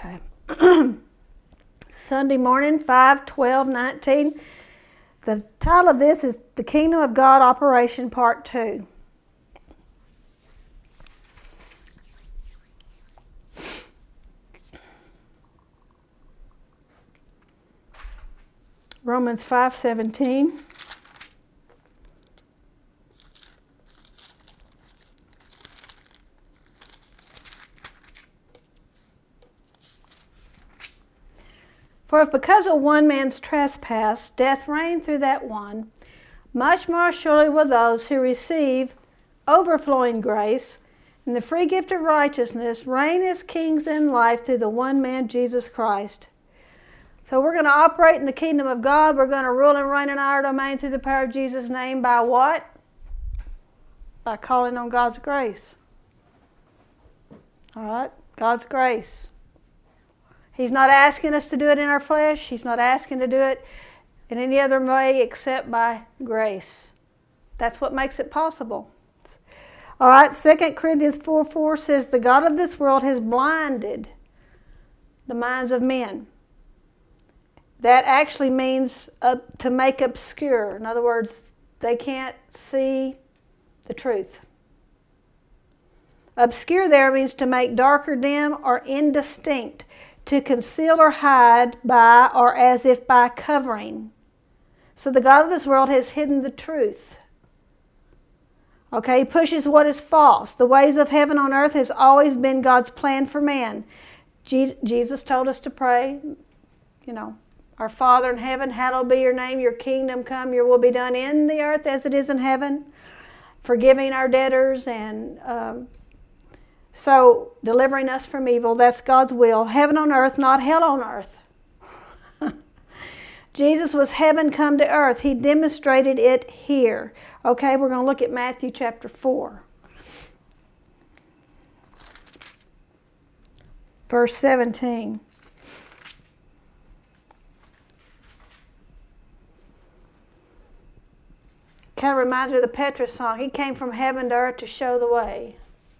Okay. Sunday morning, 5/12/19. The title of this is The Kingdom of God Operation Part 2. Romans 5:17. For if because of one man's trespass death reigned through that one, much more surely will those who receive overflowing grace and the free gift of righteousness reign as kings in life through the one man, Jesus Christ. So we're going to operate in the kingdom of God. We're going to rule and reign in our domain through the power of Jesus' name by what? By calling on God's grace. All right? God's grace. He's not asking us to do it in our flesh. He's not asking to do it in any other way except by grace. That's what makes it possible. All right, 2 Corinthians 4:4 says, the God of this world has blinded the minds of men. That actually means to make obscure. In other words, they can't see the truth. Obscure there means to make dark or dim or indistinct. To conceal or hide by or as if by covering. So the God of this world has hidden the truth. Okay, he pushes what is false. The ways of heaven on earth has always been God's plan for man. Jesus told us to pray, our Father in heaven, hallowed be your name, your kingdom come, your will be done in the earth as it is in heaven. Forgiving our debtors and so, delivering us from evil, that's God's will. Heaven on earth, not hell on earth. Jesus was heaven come to earth. He demonstrated it here. Okay, we're going to look at Matthew chapter 4. Verse 17. Kind of reminds me of the Petrus song. He came from heaven to earth to show the way.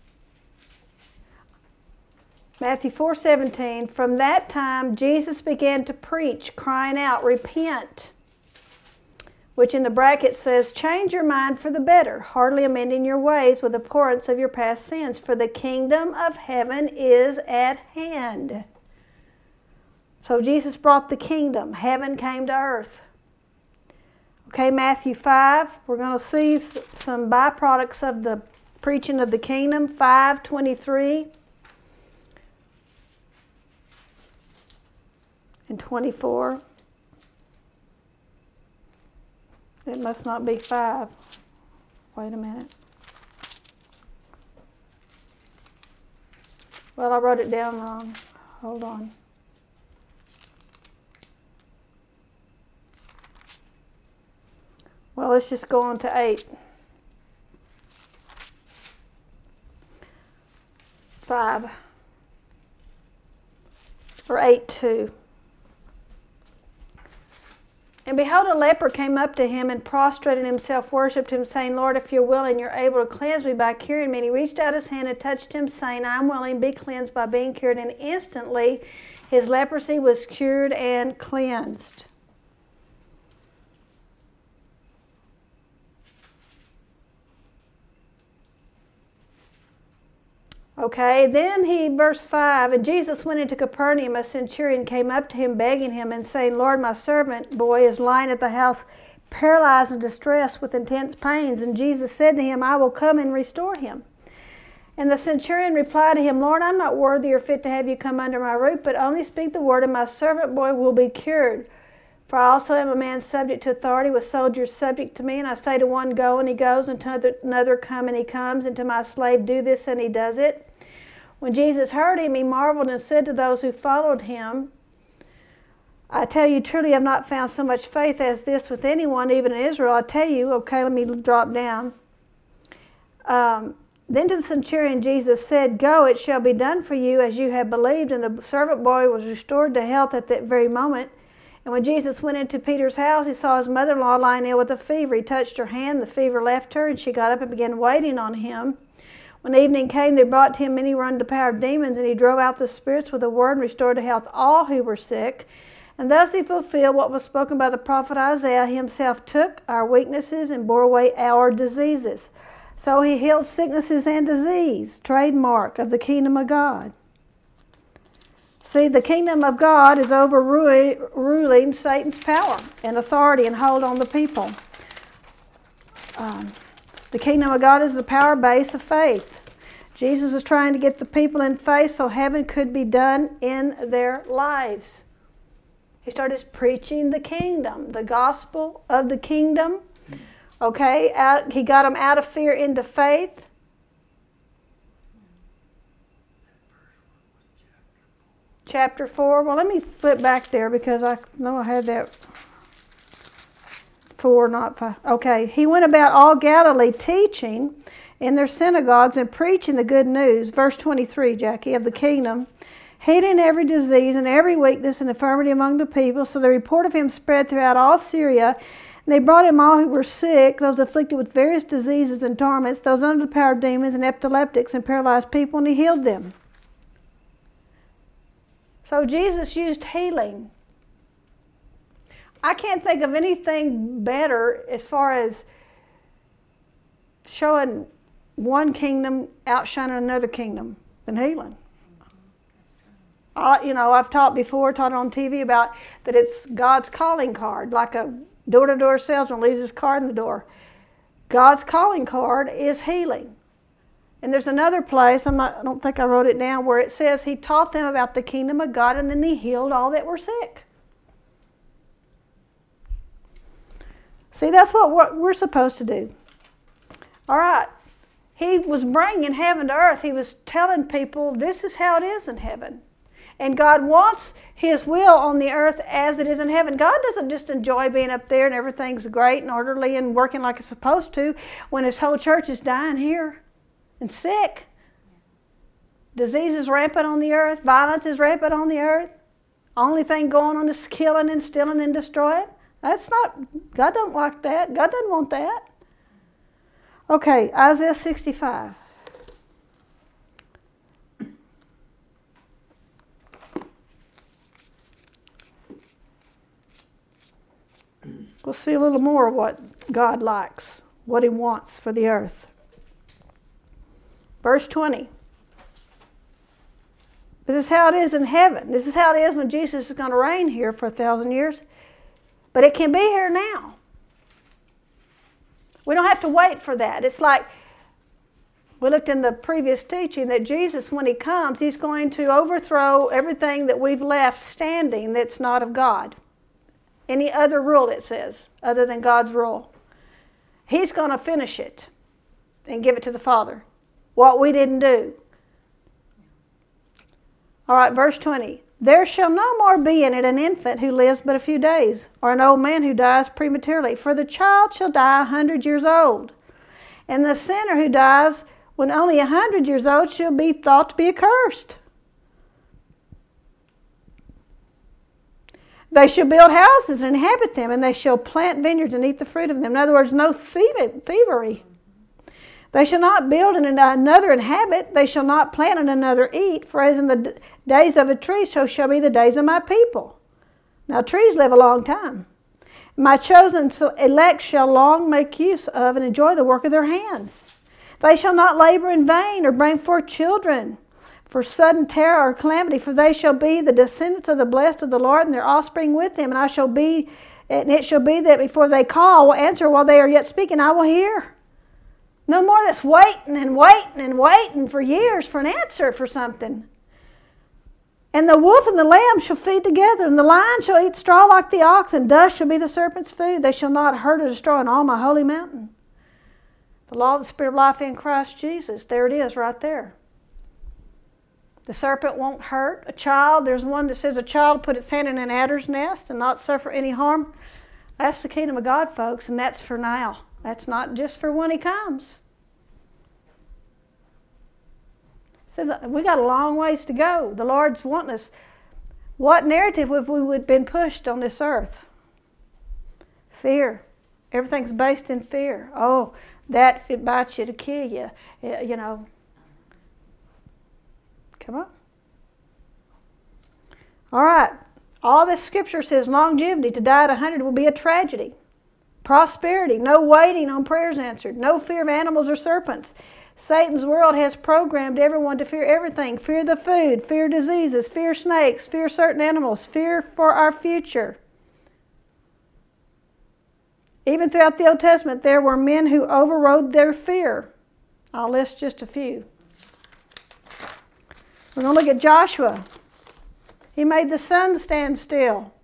Matthew 4:17, from that time Jesus began to preach, crying out, repent, which in the bracket says, change your mind for the better, heartily amending your ways with abhorrence of your past sins, for the kingdom of heaven is at hand. So Jesus brought the kingdom. Heaven came to earth. Okay, Matthew 5, we're going to see some byproducts of the preaching of the kingdom. 5:23. And 24. It must not be 5. Wait a minute. Well, I wrote it down wrong. Hold on. Well, let's just go on to 8. 5. Or 8:2. And behold, a leper came up to him and prostrated himself, worshipped him, saying, Lord, if you're willing, you're able to cleanse me by curing me. And he reached out his hand and touched him, saying, I'm willing, be cleansed by being cured. And instantly his leprosy was cured and cleansed. Okay, then verse 5, and Jesus went into Capernaum. A centurion came up to him, begging him and saying, Lord, my servant boy is lying at the house, paralyzed and distressed with intense pains. And Jesus said to him, I will come and restore him. And the centurion replied to him, Lord, I'm not worthy or fit to have you come under my roof, but only speak the word, and my servant boy will be cured. For I also am a man subject to authority, with soldiers subject to me. And I say to one, go, and he goes, and to another, come, and he comes, and to my slave, do this, and he does it. When Jesus heard him, he marveled and said to those who followed him, I tell you, truly I have not found so much faith as this with anyone, even in Israel. I tell you, okay, let me drop down. Then to the centurion Jesus said, go, it shall be done for you as you have believed. And the servant boy was restored to health at that very moment. And when Jesus went into Peter's house, he saw his mother-in-law lying ill with a fever. He touched her hand, the fever left her, and she got up and began waiting on him. When evening came, they brought to him many who were under the power of demons, and he drove out the spirits with a word and restored to health all who were sick. And thus he fulfilled what was spoken by the prophet Isaiah. He himself took our weaknesses and bore away our diseases. So he healed sicknesses and disease, trademark of the kingdom of God. See, the kingdom of God is overruling Satan's power and authority and hold on the people. The kingdom of God is the power base of faith. Jesus was trying to get the people in faith so heaven could be done in their lives. He started preaching the kingdom, the gospel of the kingdom. Okay, he got them out of fear into faith. Chapter 4. Well, let me flip back there because I know I had that 4, not 5. Okay, he went about all Galilee teaching in their synagogues and preaching the good news. Verse 23, Jackie, of the kingdom. Healing every disease and every weakness and infirmity among the people. So the report of him spread throughout all Syria. And they brought him all who were sick, those afflicted with various diseases and torments, those under the power of demons and epileptics and paralyzed people, and he healed them. So Jesus used healing. I can't think of anything better as far as showing one kingdom outshining another kingdom than healing. I've taught on TV about that it's God's calling card, like a door-to-door salesman leaves his card in the door. God's calling card is healing. And there's another place, I don't think I wrote it down, where it says he taught them about the kingdom of God and then he healed all that were sick. See, that's what we're supposed to do. All right. He was bringing heaven to earth. He was telling people this is how it is in heaven. And God wants his will on the earth as it is in heaven. God doesn't just enjoy being up there and everything's great and orderly and working like it's supposed to when his whole church is dying here and sick. Disease is rampant on the earth. Violence is rampant on the earth. Only thing going on is killing and stealing and destroying. God don't like that. God doesn't want that. Okay, Isaiah 65. We'll see a little more of what God likes, what he wants for the earth. Verse 20. This is how it is in heaven. This is how it is when Jesus is going to reign here for 1,000 years. But it can be here now. We don't have to wait for that. It's like we looked in the previous teaching that Jesus, when he comes, he's going to overthrow everything that we've left standing that's not of God. Any other rule, it says, other than God's rule. He's going to finish it and give it to the Father. What we didn't do. All right, verse 20. There shall no more be in it an infant who lives but a few days, or an old man who dies prematurely. For the child shall die 100 years old. And the sinner who dies when only 100 years old shall be thought to be accursed. They shall build houses and inhabit them, and they shall plant vineyards and eat the fruit of them. In other words, no thievery. They shall not build and another inhabit. They shall not plant and another eat. For as in the days of a tree, so shall be the days of my people. Now trees live a long time. My chosen elect shall long make use of and enjoy the work of their hands. They shall not labor in vain or bring forth children for sudden terror or calamity, for they shall be the descendants of the blessed of the Lord, and their offspring with them. And it shall be that before they call, I will answer while they are yet speaking, I will hear. No more that's waiting and waiting and waiting for years for an answer for something. And the wolf and the lamb shall feed together, and the lion shall eat straw like the ox, and dust shall be the serpent's food. They shall not hurt or destroy in all my holy mountain. The law of the Spirit of life in Christ Jesus. There it is right there. The serpent won't hurt a child. There's one that says a child put its hand in an adder's nest and not suffer any harm. That's the kingdom of God, folks, and that's for now. That's not just for when he comes. So we got a long ways to go. The Lord's wanting us. What narrative have we been pushed on this earth? Fear. Everything's based in fear. Oh, that if it bites you to kill you, you know. Come on. All right. All this scripture says longevity. To die at 100 will be a tragedy. Prosperity. No waiting on prayers answered. No fear of animals or serpents. Satan's world has programmed everyone to fear everything. Fear the food, fear diseases, fear snakes, fear certain animals, fear for our future. Even throughout the Old Testament, there were men who overrode their fear. I'll list just a few. We're going to look at Joshua. He made the sun stand still.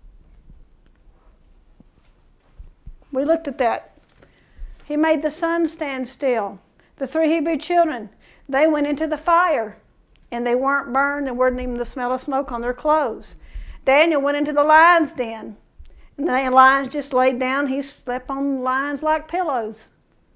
We looked at that. He made the sun stand still. The 3 Hebrew children, they went into the fire, and they weren't burned. There wasn't even the smell of smoke on their clothes. Daniel went into the lion's den, and the lions just laid down. He slept on lions like pillows.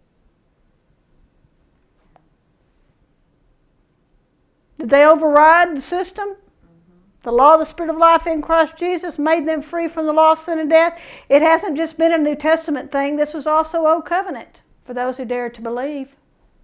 Did they override the system? The law of the Spirit of life in Christ Jesus made them free from the law of sin and death. It hasn't just been a New Testament thing. This was also Old Covenant for those who dared to believe.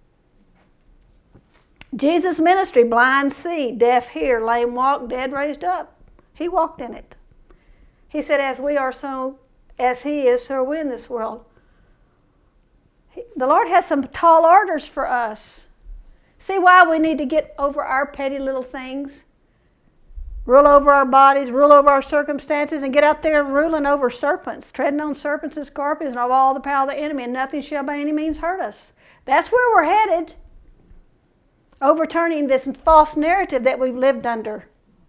Jesus' ministry, blind see, deaf hear, lame walk, dead raised up. He walked in it. He said, as we are so, as He is, so are we in this world. The Lord has some tall orders for us. See why we need to get over our petty little things? Rule over our bodies, rule over our circumstances, and get out there and ruling over serpents, treading on serpents and scorpions and of all the power of the enemy, and nothing shall by any means hurt us. That's where we're headed. Overturning this false narrative that we've lived under.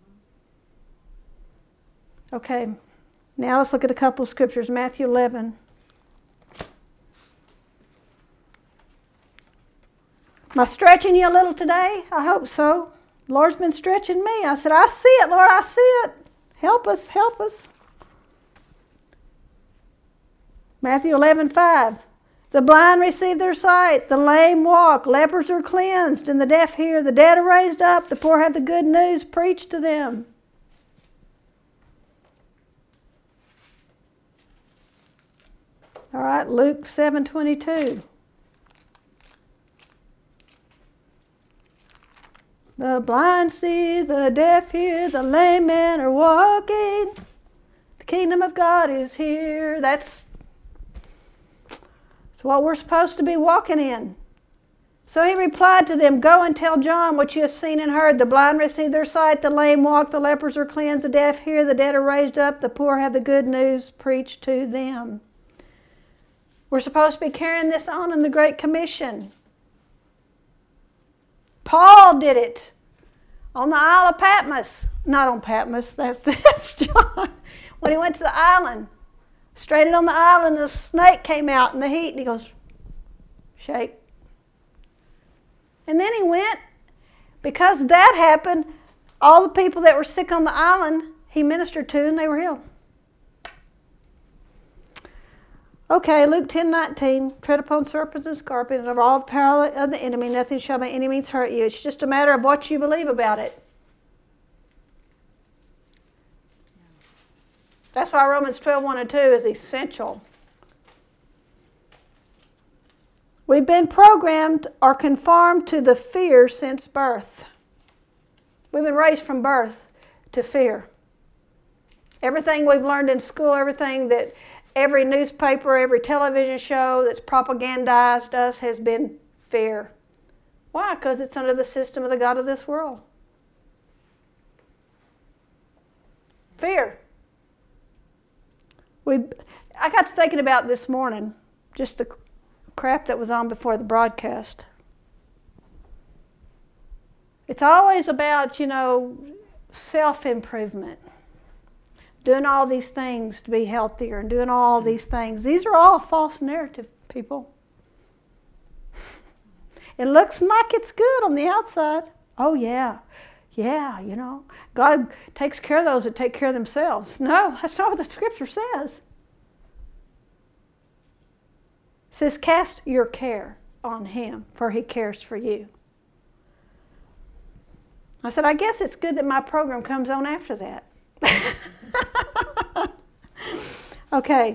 Okay, now let's look at a couple of scriptures. Matthew 11. Am I stretching you a little today? I hope so. The Lord's been stretching me. I said, I see it, Lord, I see it. Help us, help us. Matthew 11:5. The blind receive their sight, the lame walk, lepers are cleansed, and the deaf hear, the dead are raised up, the poor have the good news preached to them. All right, Luke 7:22. The blind see, the deaf hear, the lame men are walking. The kingdom of God is here. That's what we're supposed to be walking in. So he replied to them, go and tell John what you have seen and heard. The blind receive their sight, the lame walk, the lepers are cleansed, the deaf hear, the dead are raised up, the poor have the good news preached to them. We're supposed to be carrying this on in the Great Commission. Paul did it on the Isle of Patmos. Not on Patmos, that's John. When he went to the island, stranded on the island, the snake came out in the heat, and he goes, shake. And then he went, because that happened, all the people that were sick on the island, he ministered to, and they were healed. Okay, Luke 10:19, tread upon serpents and scorpions, of all the power of the enemy, nothing shall by any means hurt you. It's just a matter of what you believe about it. That's why Romans 12:1-2 is essential. We've been programmed or conformed to the fear since birth. We've been raised from birth to fear. Everything we've learned in school, everything that every newspaper, every television show that's propagandized us has been fear. Why? Because it's under the system of the God of this world. Fear. I got to thinking about this morning, just the crap that was on before the broadcast. It's always about, self-improvement. Doing all these things to be healthier and doing all these things. These are all false narrative, people. It looks like it's good on the outside. Oh, yeah. Yeah, God takes care of those that take care of themselves. No, that's not what the scripture says. It says, cast your care on Him, for He cares for you. I said, I guess it's good that my program comes on after that. Okay.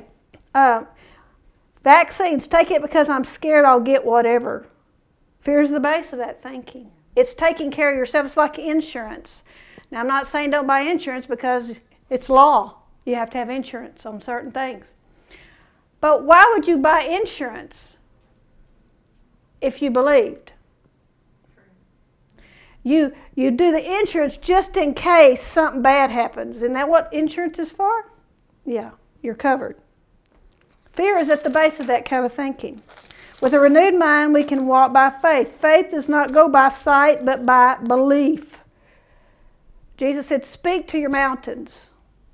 Vaccines, take it because I'm scared I'll get whatever. Fear is the base of that thinking. It's taking care of yourself. It's like insurance. Now, I'm not saying don't buy insurance because it's law. You have to have insurance on certain things. But why would you buy insurance if you believed? You do the insurance just in case something bad happens. Isn't that what insurance is for? Yeah, you're covered. Fear is at the base of that kind of thinking. With a renewed mind, we can walk by faith. Faith does not go by sight, but by belief. Jesus said, speak to your mountains.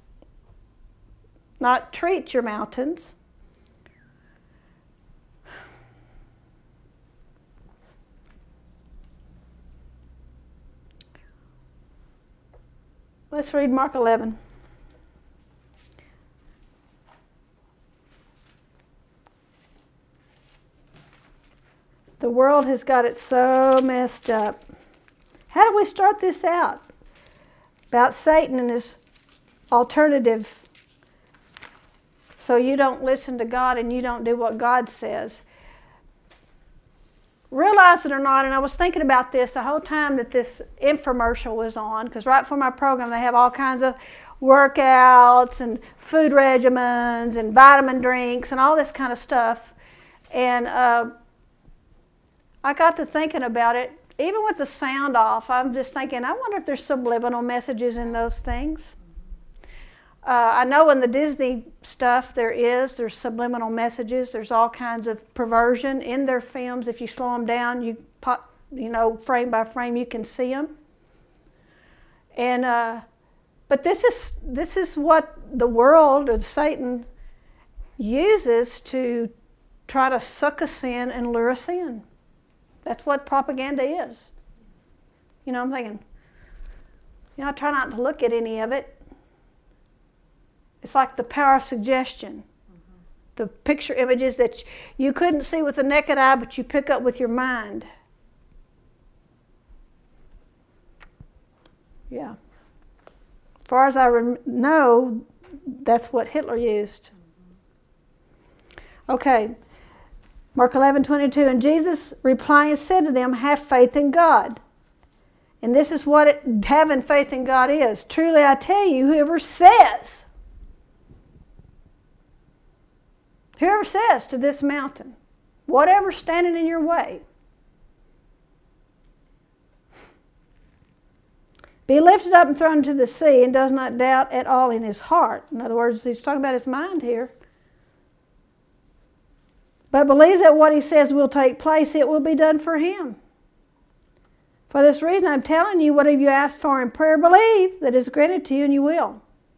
Not treat your mountains. Let's read Mark 11. The world has got it so messed up. How do we start this out? About Satan and his alternative. So you don't listen to God and you don't do what God says. Realize it or not, and I was thinking about this the whole time that this infomercial was on, because right before my program they have all kinds of workouts and food regimens and vitamin drinks and all this kind of stuff. And I got to thinking about it. Even with the sound off, I'm just thinking, I wonder if there's subliminal messages in those things. I know in the Disney stuff there's subliminal messages. There's all kinds of perversion in their films. If you slow them down, frame by frame, you can see them. And but this is what the world or Satan uses to try to suck us in and lure us in. That's what propaganda is. I'm thinking, I try not to look at any of it. It's like the power of suggestion. Mm-hmm. The picture images that you couldn't see with the naked eye, but you pick up with your mind. Yeah. As far as I know, that's what Hitler used. Mm-hmm. Okay. Mark 11:22, and Jesus replying said to them, have faith in God. And this is what having faith in God is. Truly I tell you, whoever says to this mountain, whatever's standing in your way, be lifted up and thrown into the sea, and does not doubt at all in his heart. In other words, he's talking about his mind here. But believes that what he says will take place, it will be done for him. For this reason, I'm telling you, whatever you ask for in prayer, believe that it's granted to you, and you will.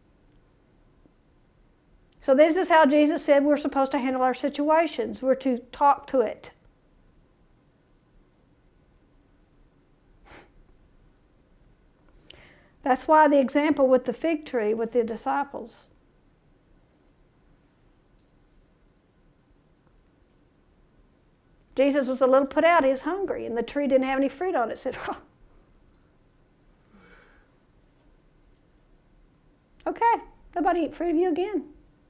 So this is how Jesus said we're supposed to handle our situations. We're to talk to it. That's why the example with the fig tree with the disciples. Jesus was a little put out. He was hungry, and the tree didn't have any fruit on it. Said, oh. Okay, nobody eat fruit of you again.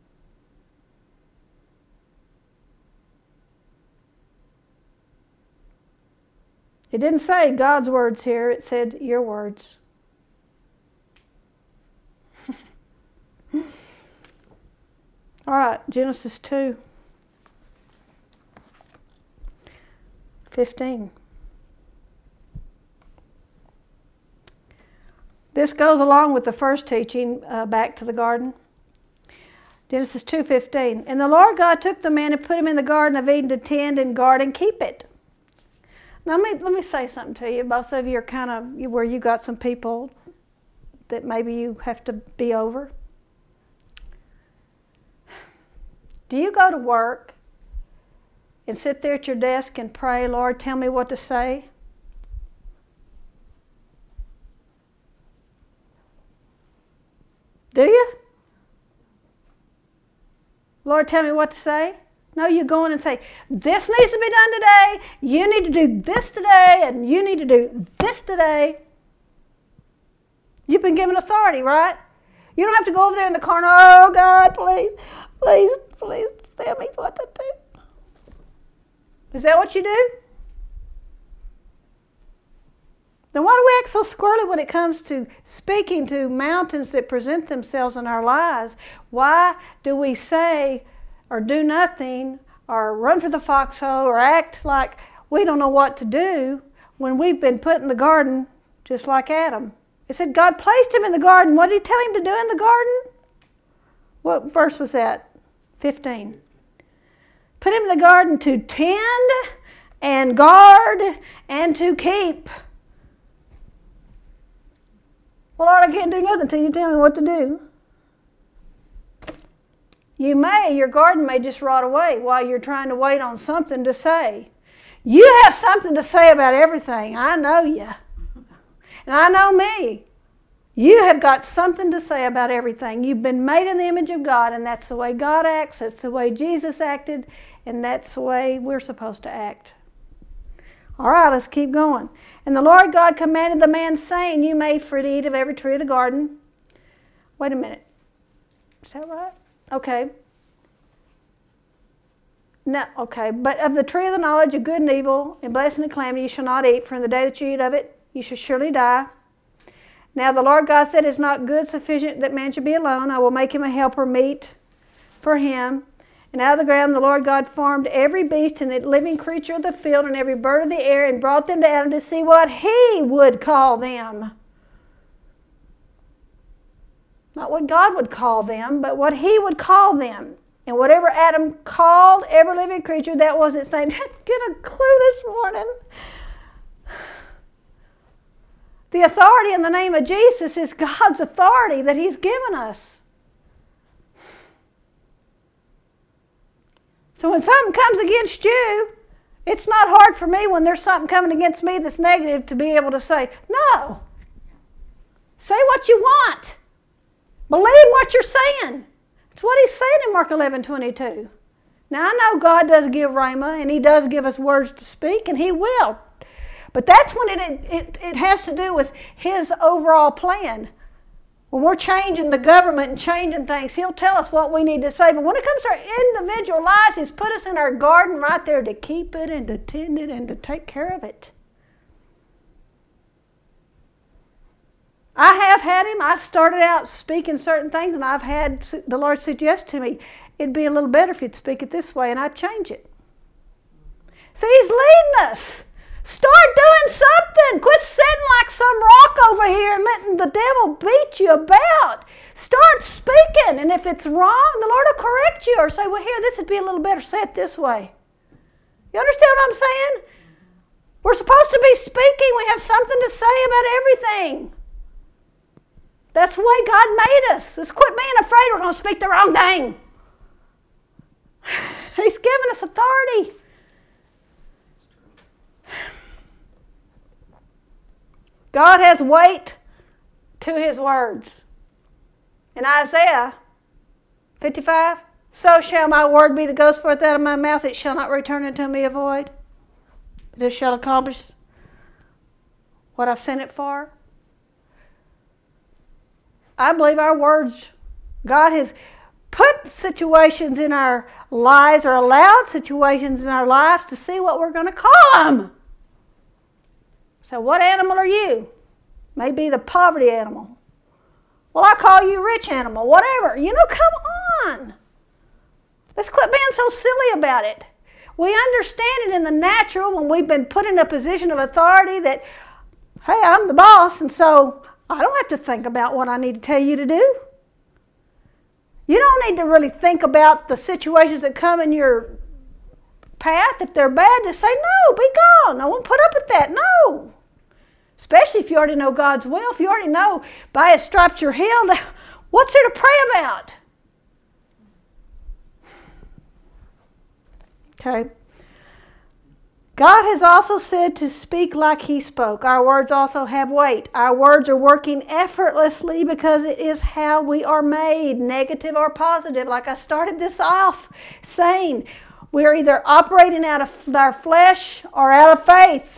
It didn't say God's words here. It said your words. All right, Genesis 2:15. This goes along with the first teaching back to the garden. Genesis 2:15. And the Lord God took the man and put him in the Garden of Eden to tend and guard and keep it. Now let me say something to you. Both of you are kind of where you got some people that maybe you have to be over. Do you go to work and sit there at your desk and pray, Lord, tell me what to say? Do you? Lord, tell me what to say? No, you go in and say, this needs to be done today. You need to do this today, and you need to do this today. You've been given authority, right? You don't have to go over there in the corner, oh, God, please, please, please tell me what to do. Is that what you do? Then why do we act so squirrely when it comes to speaking to mountains that present themselves in our lives? Why do we say or do nothing or run for the foxhole or act like we don't know what to do when we've been put in the garden just like Adam? It said God placed him in the garden. What did he tell him to do in the garden? What verse was that? 15. Put him in the garden to tend and guard and to keep. Well, Lord, I can't do nothing until you tell me what to do. Your garden may just rot away while you're trying to wait on something to say. You have something to say about everything. I know you. And I know me. You have got something to say about everything. You've been made in the image of God, and that's the way God acts. That's the way Jesus acted, and that's the way we're supposed to act. All right, let's keep going. And the Lord God commanded the man, saying, you may freely eat of every tree of the garden. Wait a minute. Is that right? Okay. No, okay. But of the tree of the knowledge of good and evil, and blessing and calamity, you shall not eat, for in the day that you eat of it, you shall surely die. Now the Lord God said, it's not good sufficient that man should be alone. I will make him a helper meet for him. And out of the ground the Lord God formed every beast and living creature of the field and every bird of the air, and brought them to Adam to see what he would call them. Not what God would call them, but what he would call them. And whatever Adam called every living creature, that was its name. Get a clue this morning. The authority in the name of Jesus is God's authority that he's given us. So when something comes against you, it's not hard for me when there's something coming against me that's negative to be able to say, no. Say what you want. Believe what you're saying. That's what he's saying in Mark 11:22. Now I know God does give rhema, and he does give us words to speak, and he will. But that's when it has to do with his overall plan. When we're changing the government and changing things, he'll tell us what we need to say. But when it comes to our individual lives, he's put us in our garden right there to keep it and to tend it and to take care of it. I have had him. I started out speaking certain things, and I've had the Lord suggest to me, it'd be a little better if you'd speak it this way, and I'd change it. See, he's leading us. Start doing something. Quit sitting like some rock over here and letting the devil beat you about. Start speaking. And if it's wrong, the Lord will correct you or say, well, here, this would be a little better. Say it this way. You understand what I'm saying? We're supposed to be speaking. We have something to say about everything. That's the way God made us. Let's quit being afraid we're going to speak the wrong thing. He's given us authority. God has weight to his words. In Isaiah 55, so shall my word be that goes forth out of my mouth. It shall not return unto me void, but it shall accomplish what I've sent it for. I believe our words, God has put situations in our lives or allowed situations in our lives to see what we're going to call them. So what animal are you? Maybe the poverty animal. Well, I call you rich animal, whatever. You know, come on. Let's quit being so silly about it. We understand it in the natural when we've been put in a position of authority that, hey, I'm the boss, and so I don't have to think about what I need to tell you to do. You don't need to really think about the situations that come in your path. If they're bad, just say, no, be gone. I won't put up with that. No. Especially if you already know God's will. If you already know by his stripes you're healed, what's there to pray about? Okay. God has also said to speak like he spoke. Our words also have weight. Our words are working effortlessly because it is how we are made, negative or positive. Like I started this off saying, we are either operating out of our flesh or out of faith.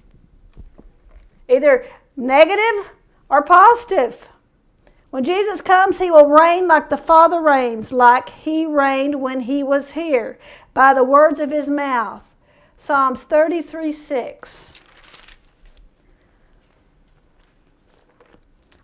Either negative or positive. When Jesus comes, he will reign like the Father reigns, like he reigned when he was here, by the words of his mouth. Psalms 33:6.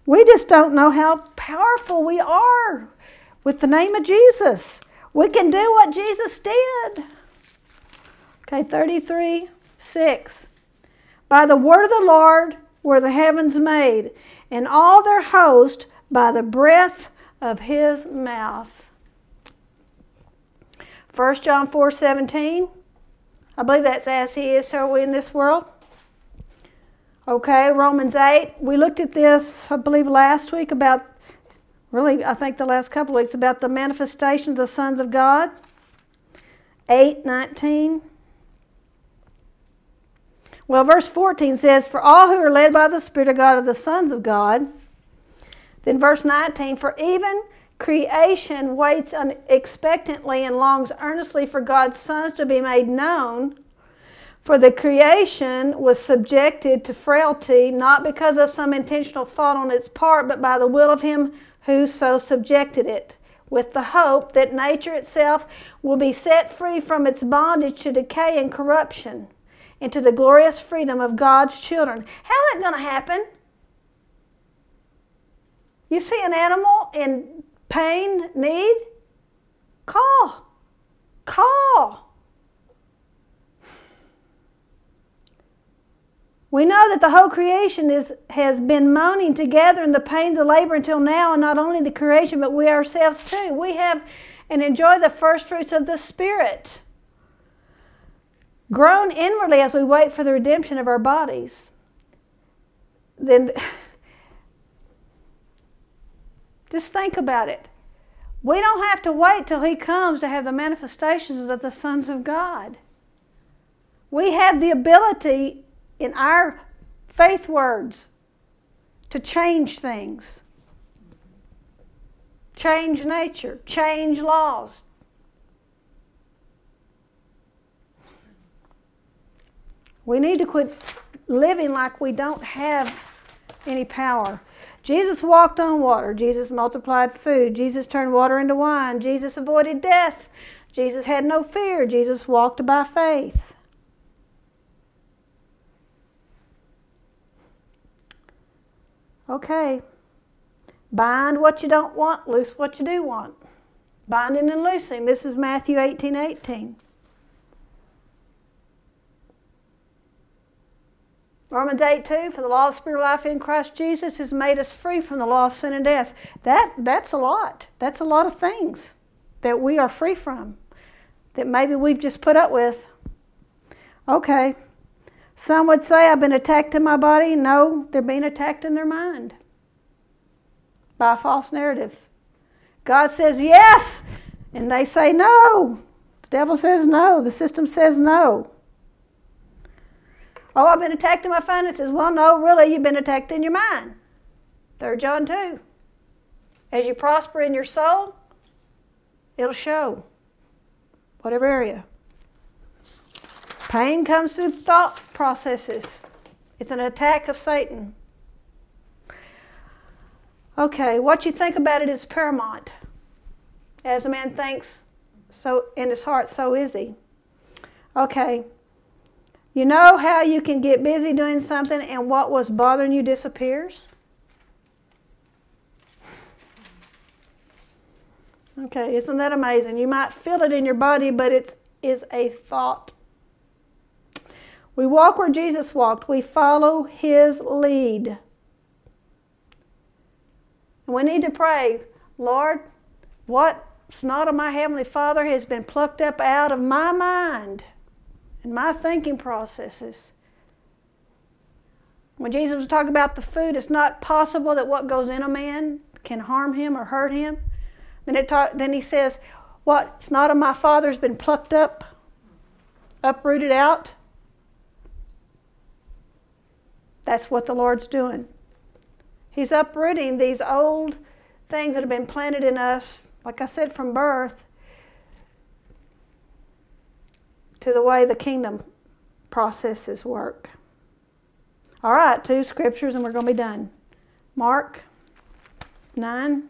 We just don't know how powerful we are with the name of Jesus. We can do what Jesus did. Okay, 33:6. By the word of the Lord were the heavens made, and all their host by the breath of his mouth. 1 John 4:17. I believe that's as he is, so are we in this world. Okay, Romans 8. We looked at this, I believe, last week about, really, I think the last couple of weeks, about the manifestation of the sons of God. 8:19. Well, verse 14 says, for all who are led by the Spirit of God are the sons of God. Then verse 19, for even creation waits expectantly and longs earnestly for God's sons to be made known. For the creation was subjected to frailty, not because of some intentional fault on its part, but by the will of him who so subjected it, with the hope that nature itself will be set free from its bondage to decay and corruption, into the glorious freedom of God's children. How is that going to happen? You see an animal in pain, need? Call. We know that the whole creation has been moaning together in the pains of labor until now, and not only the creation, but we ourselves too. We have and enjoy the first fruits of the Spirit, groan inwardly as we wait for the redemption of our bodies. Then, just think about it. We don't have to wait till he comes to have the manifestations of the sons of God. We have the ability in our faith words to change things, change nature, change laws. We need to quit living like we don't have any power. Jesus walked on water. Jesus multiplied food. Jesus turned water into wine. Jesus avoided death. Jesus had no fear. Jesus walked by faith. Okay. Bind what you don't want, loose what you do want. Binding and loosing. This is Matthew 18:18. Romans 8:2, for the law of the Spirit of life in Christ Jesus has made us free from the law of sin and death. That's a lot. That's a lot of things that we are free from, that maybe we've just put up with. Okay. Some would say, I've been attacked in my body. No, they're being attacked in their mind by a false narrative. God says yes, and they say no. The devil says no. The system says no. Oh, I've been attacked in my finances. Well, no, really, you've been attacked in your mind. 3 John 2. As you prosper in your soul, it'll show. Whatever area. Pain comes through thought processes. It's an attack of Satan. Okay, what you think about it is paramount. As a man thinks, so in his heart, so is he. Okay. You know how you can get busy doing something and what was bothering you disappears? Okay, isn't that amazing? You might feel it in your body, but it is a thought. We walk where Jesus walked. We follow his lead. And we need to pray, Lord, what's not of my Heavenly Father has been plucked up out of my mind and my thinking processes. When Jesus was talking about the food, it's not possible that what goes in a man can harm him or hurt him. Then he says, what's not of my Father has been plucked up, uprooted out. That's what the Lord's doing. He's uprooting these old things that have been planted in us, like I said, from birth, to the way the kingdom processes work. All right, 2 scriptures and we're going to be done. Mark 9.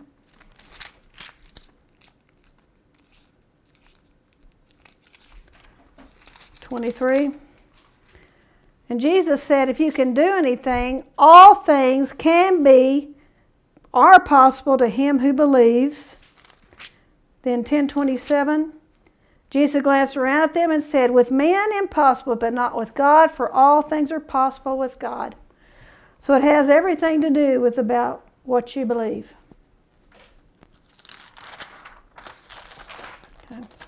(23). And Jesus said, if you can do anything, all things can be are possible to him who believes. Then 10:27, Jesus glanced around at them and said, with men impossible, but not with God, for all things are possible with God. So it has everything to do with about what you believe. Okay.